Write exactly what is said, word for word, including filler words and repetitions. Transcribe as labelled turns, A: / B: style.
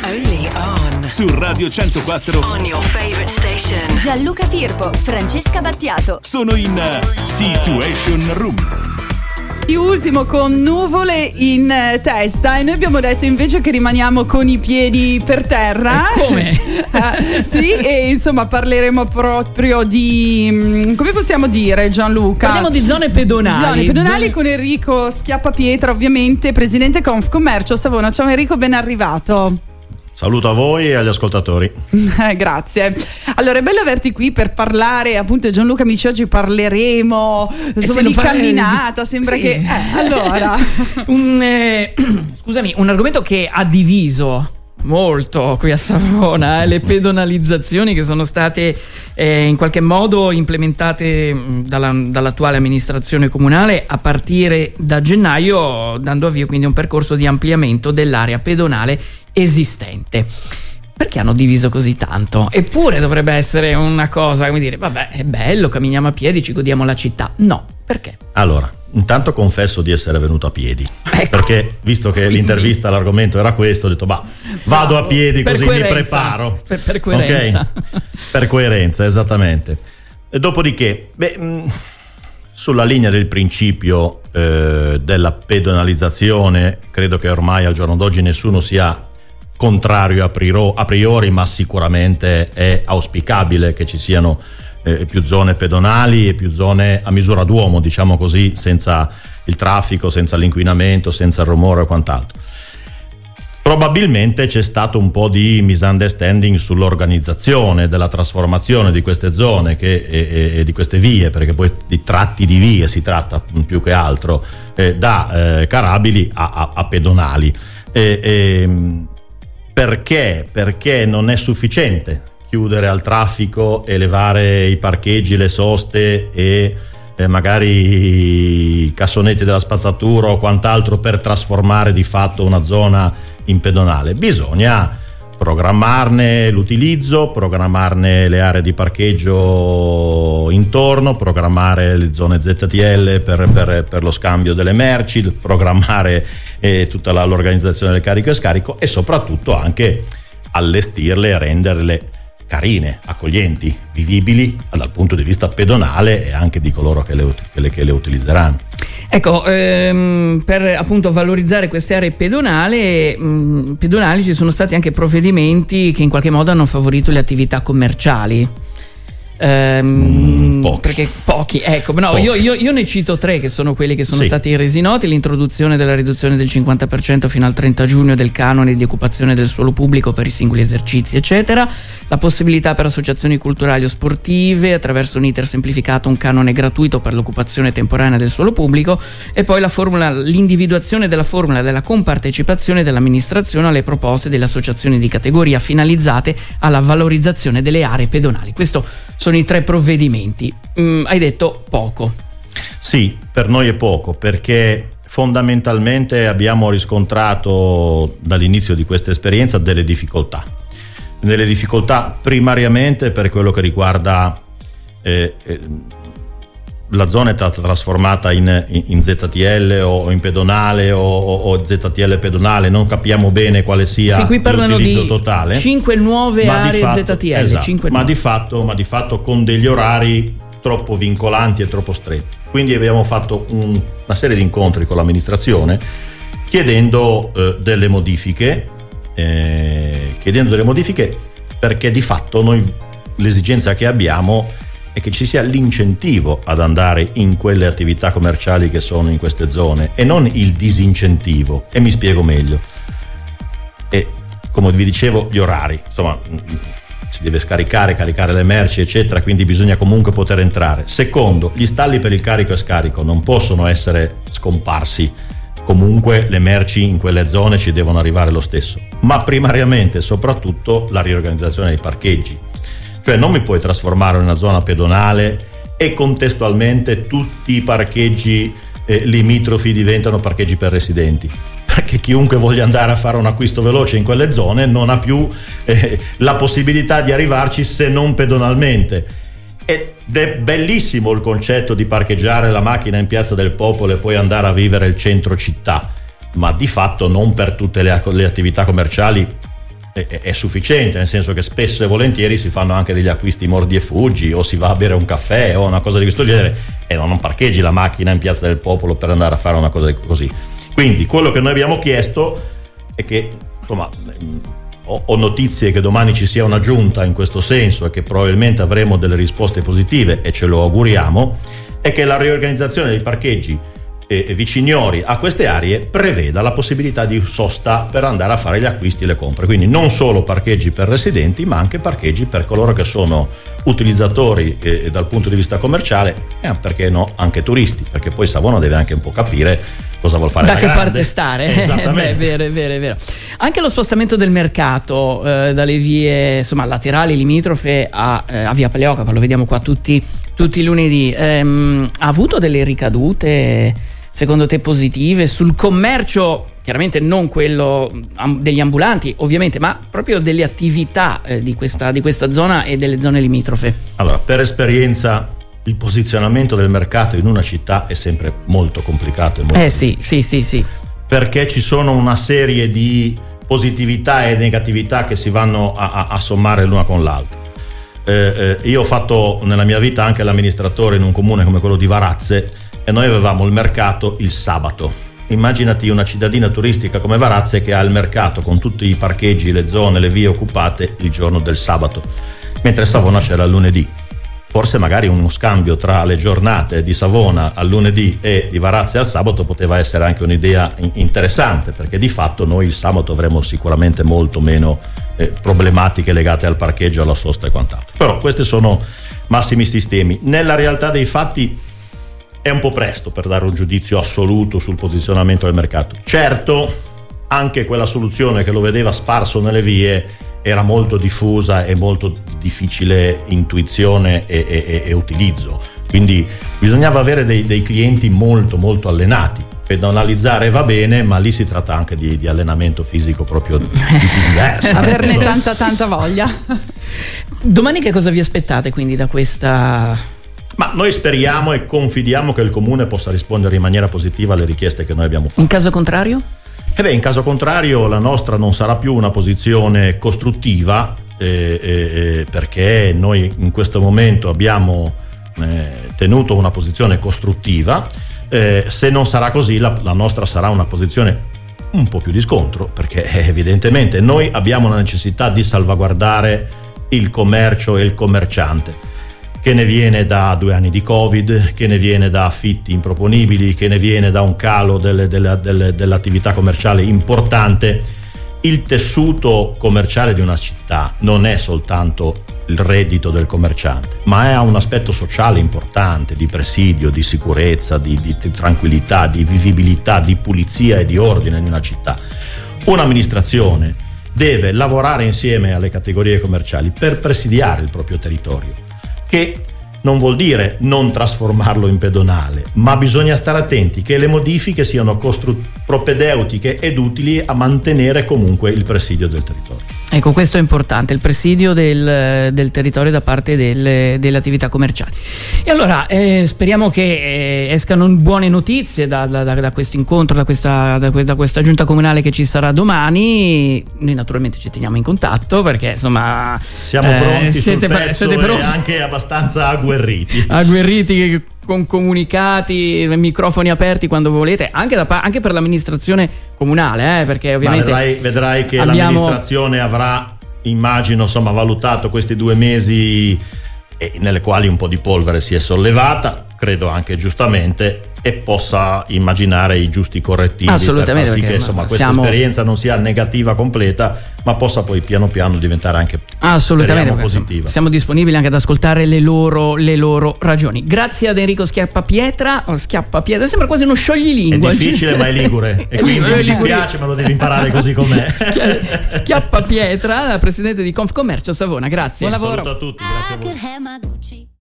A: Only on.
B: Su Radio centoquattro.
A: On your favorite station.
C: Gianluca Firpo, Francesca Battiato.
B: Sono in uh, Situation Room.
D: Di ultimo con nuvole in testa, e noi abbiamo detto invece che rimaniamo con i piedi per terra.
E: E come?
D: uh, sì, e insomma parleremo proprio di, come possiamo dire, Gianluca?
E: Parliamo di zone pedonali.
D: Zone pedonali
E: zone...
D: con Enrico Schiappapietra, ovviamente presidente Confcommercio Savona. Ciao Enrico, ben arrivato.
F: Saluto a voi e agli ascoltatori.
D: Eh, grazie. Allora è bello averti qui per parlare, appunto Gianluca Mici, oggi parleremo insomma,
E: eh sì,
D: di
E: fa...
D: camminata, sembra
E: sì.
D: che... Eh, allora...
E: un, eh, scusami, un argomento che ha diviso molto qui a Savona, eh, le pedonalizzazioni che sono state eh, in qualche modo implementate dalla, dall'attuale amministrazione comunale a partire da gennaio, dando avvio quindi a un percorso di ampliamento dell'area pedonale esistente. Perché hanno diviso così tanto? Eppure dovrebbe essere una cosa, come dire, vabbè, è bello, camminiamo a piedi, ci godiamo la città. No, perché?
F: Allora, intanto confesso di essere venuto a piedi,
E: ecco.
F: Perché visto che
E: Quindi...
F: l'intervista, l'argomento era questo, ho detto, bah, vado a piedi
E: per
F: così
E: coerenza.
F: mi preparo.
E: Per, per coerenza.
F: Okay? Per coerenza, esattamente. E dopodiché, beh, mh, sulla linea del principio eh, della pedonalizzazione, credo che ormai al giorno d'oggi nessuno sia contrario a priori, a priori, ma sicuramente è auspicabile che ci siano eh, più zone pedonali e più zone a misura d'uomo, diciamo così, senza il traffico, senza l'inquinamento, senza il rumore e quant'altro. Probabilmente c'è stato un po' di misunderstanding sull'organizzazione della trasformazione di queste zone che, e, e di queste vie, perché poi di tratti di vie si tratta più che altro, eh, da eh, carabili a, a, a pedonali. E, e, perché? Perché non è sufficiente chiudere al traffico, elevare i parcheggi, le soste e eh, magari i cassonetti della spazzatura o quant'altro per trasformare di fatto una zona in pedonale. Bisogna programmarne l'utilizzo, programmarne le aree di parcheggio intorno, programmare le zone Z T L per, per, per lo scambio delle merci, programmare eh, tutta la, l'organizzazione del carico e scarico e soprattutto anche allestirle e renderle carine, accoglienti, vivibili dal punto di vista pedonale e anche di coloro che le, che le, che le utilizzeranno.
E: Ecco, ehm, per appunto valorizzare queste aree pedonali, mh, pedonali ci sono stati anche provvedimenti che in qualche modo hanno favorito le attività commerciali. Ehm,
F: mm, pochi.
E: Perché pochi, ecco, no,
F: pochi.
E: Io, io, io ne cito tre che sono quelli che sono
F: sì.
E: stati resi noti: l'introduzione della riduzione del cinquanta per cento fino al trenta giugno del canone di occupazione del suolo pubblico per i singoli esercizi, eccetera, la possibilità per associazioni culturali o sportive attraverso un iter semplificato un canone gratuito per l'occupazione temporanea del suolo pubblico, e poi la formula, l'individuazione della formula della compartecipazione dell'amministrazione alle proposte delle associazioni di categoria finalizzate alla valorizzazione delle aree pedonali. Questo sono i tre provvedimenti. Mm, hai detto poco.
F: Sì, per noi è poco, perché fondamentalmente abbiamo riscontrato dall'inizio di questa esperienza delle difficoltà. Delle difficoltà primariamente per quello che riguarda eh, eh, la zona è stata trasformata in, in, in Z T L o in pedonale o, o, o Z T L pedonale, non capiamo bene quale sia
E: sì, qui parlano
F: l'utilizzo
E: di
F: totale.
E: cinque nuove
F: ma
E: aree
F: di fatto,
E: Z T L,
F: esatto,
E: cinque
F: ma,
E: nuove.
F: di fatto, ma di fatto con degli orari troppo vincolanti e troppo stretti. Quindi abbiamo fatto un, una serie di incontri con l'amministrazione chiedendo eh, delle modifiche, eh, chiedendo delle modifiche perché di fatto noi l'esigenza che abbiamo è che ci sia l'incentivo ad andare in quelle attività commerciali che sono in queste zone e non il disincentivo, e mi spiego meglio. E come vi dicevo, gli orari, insomma, si deve scaricare, caricare le merci eccetera, quindi bisogna comunque poter entrare. Secondo, gli stalli per il carico e scarico non possono essere scomparsi, comunque le merci in quelle zone ci devono arrivare lo stesso, ma primariamente soprattutto la riorganizzazione dei parcheggi. Cioè non mi puoi trasformare in una zona pedonale e contestualmente tutti i parcheggi eh, limitrofi diventano parcheggi per residenti, perché chiunque voglia andare a fare un acquisto veloce in quelle zone non ha più eh, la possibilità di arrivarci se non pedonalmente. Ed è bellissimo il concetto di parcheggiare la macchina in Piazza del Popolo e poi andare a vivere il centro città, ma di fatto non per tutte le, le attività commerciali è, è sufficiente, nel senso che spesso e volentieri si fanno anche degli acquisti mordi e fuggi, o si va a bere un caffè o una cosa di questo genere e non parcheggi la macchina in Piazza del Popolo per andare a fare una cosa così. Quindi quello che noi abbiamo chiesto è che, insomma, ho, ho notizie che domani ci sia una giunta in questo senso e che probabilmente avremo delle risposte positive e ce lo auguriamo, è che la riorganizzazione dei parcheggi e viciniori a queste aree preveda la possibilità di sosta per andare a fare gli acquisti e le compre, quindi non solo parcheggi per residenti ma anche parcheggi per coloro che sono utilizzatori eh, dal punto di vista commerciale e perché no anche turisti, perché poi Savona deve anche un po' capire cosa vuol fare
E: da
F: la
E: che
F: grande.
E: parte stare.
F: Esattamente.
E: Beh, è vero, è vero, è vero. Anche lo spostamento del mercato eh, dalle vie insomma laterali limitrofe a, eh, a via Paleocapa, lo vediamo qua tutti, tutti i lunedì, ehm, ha avuto delle ricadute secondo te positive sul commercio, chiaramente non quello am- degli ambulanti ovviamente, ma proprio delle attività eh, di, questa, di questa zona e delle zone limitrofe?
F: Allora, per esperienza il posizionamento del mercato in una città è sempre molto complicato e molto
E: eh sì, sì, sì, sì.
F: perché ci sono una serie di positività e negatività che si vanno a, a, a sommare l'una con l'altra. Eh, eh, io ho fatto nella mia vita anche l'amministratore in un comune come quello di Varazze e noi avevamo il mercato il sabato. Immaginati una cittadina turistica come Varazze che ha il mercato con tutti i parcheggi, le zone, le vie occupate il giorno del sabato, mentre Savona c'era il lunedì. Forse magari uno scambio tra le giornate di Savona al lunedì e di Varazze al sabato poteva essere anche un'idea interessante, perché di fatto noi il sabato avremo sicuramente molto meno eh, problematiche legate al parcheggio, alla sosta e quant'altro. Però questi sono massimi sistemi. Nella realtà dei fatti è un po' presto per dare un giudizio assoluto sul posizionamento del mercato. Certo, anche quella soluzione che lo vedeva sparso nelle vie era molto diffusa e molto difficile intuizione e, e, e utilizzo, quindi bisognava avere dei, dei clienti molto molto allenati. Pedonalizzare va bene, ma lì si tratta anche di, di allenamento fisico proprio di, di diverso.
D: Averne tanta tanta voglia.
E: Domani che cosa vi aspettate quindi da questa...
F: Ma noi speriamo e confidiamo che il Comune possa rispondere in maniera positiva alle richieste che noi abbiamo fatto.
E: In caso contrario?
F: Eh beh, in caso contrario la nostra non sarà più una posizione costruttiva, eh, eh, perché noi in questo momento abbiamo eh, tenuto una posizione costruttiva. Eh, se non sarà così la, la nostra sarà una posizione un po' più di scontro, perché eh, evidentemente noi abbiamo la necessità di salvaguardare il commercio e il commerciante, che ne viene da due anni di Covid, che ne viene da affitti improponibili, che ne viene da un calo delle, delle, delle, dell'attività commerciale importante. Il tessuto commerciale di una città non è soltanto il reddito del commerciante, ma ha un aspetto sociale importante, di presidio, di sicurezza, di, di, di tranquillità, di vivibilità, di pulizia e di ordine in una città. Un'amministrazione deve lavorare insieme alle categorie commerciali per presidiare il proprio territorio, che non vuol dire non trasformarlo in pedonale, ma bisogna stare attenti che le modifiche siano costru- propedeutiche ed utili a mantenere comunque il presidio del territorio.
E: Ecco, questo è importante, il presidio del, del territorio da parte del, delle attività commerciali. E allora eh, speriamo che eh, escano buone notizie da, da, da questo incontro, da questa, da, da questa giunta comunale che ci sarà domani. Noi naturalmente ci teniamo in contatto perché insomma
F: siamo pronti
E: eh,
F: sul
E: siete,
F: pezzo
E: siete pronti.
F: E anche abbastanza agguerriti.
E: Agguerriti con comunicati, microfoni aperti quando volete, anche, da, anche per l'amministrazione comunale, eh, perché ovviamente
F: vedrai, vedrai che
E: abbiamo...
F: l'amministrazione avrà, immagino, insomma, valutato questi due mesi eh, nelle quali un po' di polvere si è sollevata, credo anche giustamente, e possa immaginare i giusti correttivi per far sì che insomma questa
E: siamo...
F: esperienza non sia negativa completa, ma possa poi piano piano diventare anche
E: assolutamente
F: positiva.
E: Siamo disponibili anche ad ascoltare le loro, le loro ragioni. Grazie ad Enrico Schiappapietra, o Schiappapietra, sembra quasi uno scioglilingua.
F: È difficile, ma è ligure e quindi mi dispiace, me lo devi imparare così com'è.
E: Schiappapietra, presidente di Confcommercio Savona. Grazie.
F: Buon lavoro. Saluto a tutti, grazie a voi.